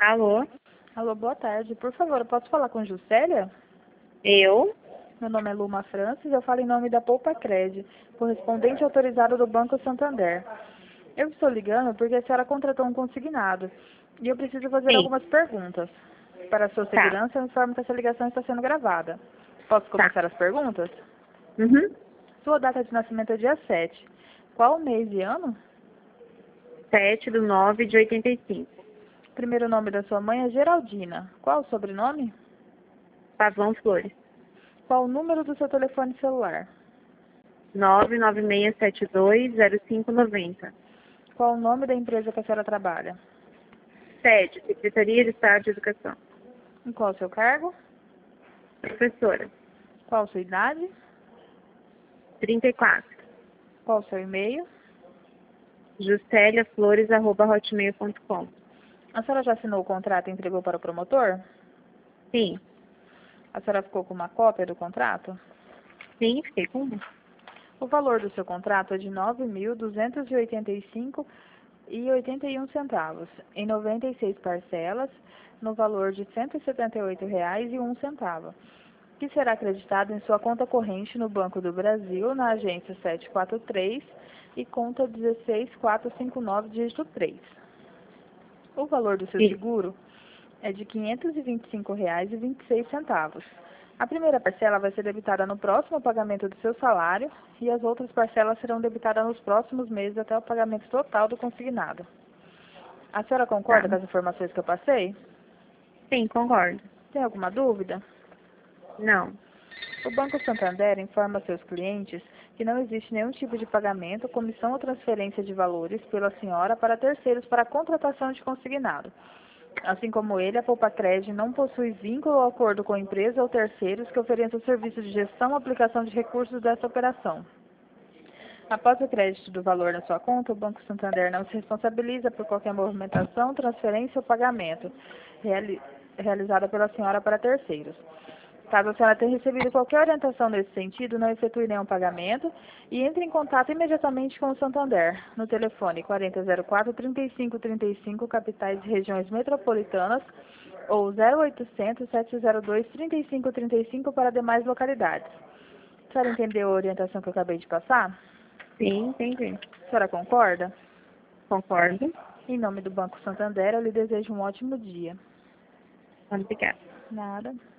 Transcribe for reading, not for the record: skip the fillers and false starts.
Alô? Alô, boa tarde. Por favor, eu posso falar com Juscelia? Eu? Meu nome é Luma Francis, eu falo em nome da Poupa Cred, correspondente autorizado do Banco Santander. Eu estou ligando porque a senhora contratou um consignado e eu preciso fazer Sim. algumas perguntas. Para a sua Tá. segurança, eu informo que essa ligação está sendo gravada. Posso Tá. começar as perguntas? Uhum. Sua data de nascimento é dia 7. Qual o mês e ano? 7/9/85. Primeiro nome da sua mãe é Geraldina. Qual o sobrenome? Pavão Flores. Qual o número do seu telefone celular? 996720590. Qual o nome da empresa que a senhora trabalha? SED, Secretaria de Estado de Educação. E qual o seu cargo? Professora. Qual a sua idade? 34. Qual o seu e-mail? justeliaflores@hotmail.com. A senhora já assinou o contrato e entregou para o promotor? Sim. A senhora ficou com uma cópia do contrato? Sim, fiquei com um. O valor do seu contrato é de R$ 9.285,81, em 96 parcelas, no valor de R$ 178,01, que será acreditado em sua conta corrente no Banco do Brasil, na agência 743 e conta 16459, dígito 3. O valor do seu Isso. seguro é de R$ 525,26. A primeira parcela vai ser debitada no próximo pagamento do seu salário e as outras parcelas serão debitadas nos próximos meses até o pagamento total do consignado. A senhora Tá. concorda com as informações que eu passei? Sim, concordo. Tem alguma dúvida? Não. O Banco Santander informa seus clientes que não existe nenhum tipo de pagamento, comissão ou transferência de valores pela senhora para terceiros para a contratação de consignado. Assim como ele, a Poupa Cred não possui vínculo ou acordo com empresa ou terceiros que ofereçam serviço de gestão ou aplicação de recursos dessa operação. Após o crédito do valor na sua conta, o Banco Santander não se responsabiliza por qualquer movimentação, transferência ou pagamento realizada pela senhora para terceiros. Caso a senhora tenha recebido qualquer orientação nesse sentido, não efetue nenhum pagamento e entre em contato imediatamente com o Santander, no telefone 4004-3535, capitais e regiões metropolitanas, ou 0800-702-3535 para demais localidades. A senhora entendeu a orientação que eu acabei de passar? Sim, entendi. A senhora concorda? Concordo. Em nome do Banco Santander, eu lhe desejo um ótimo dia. Obrigada. Nada.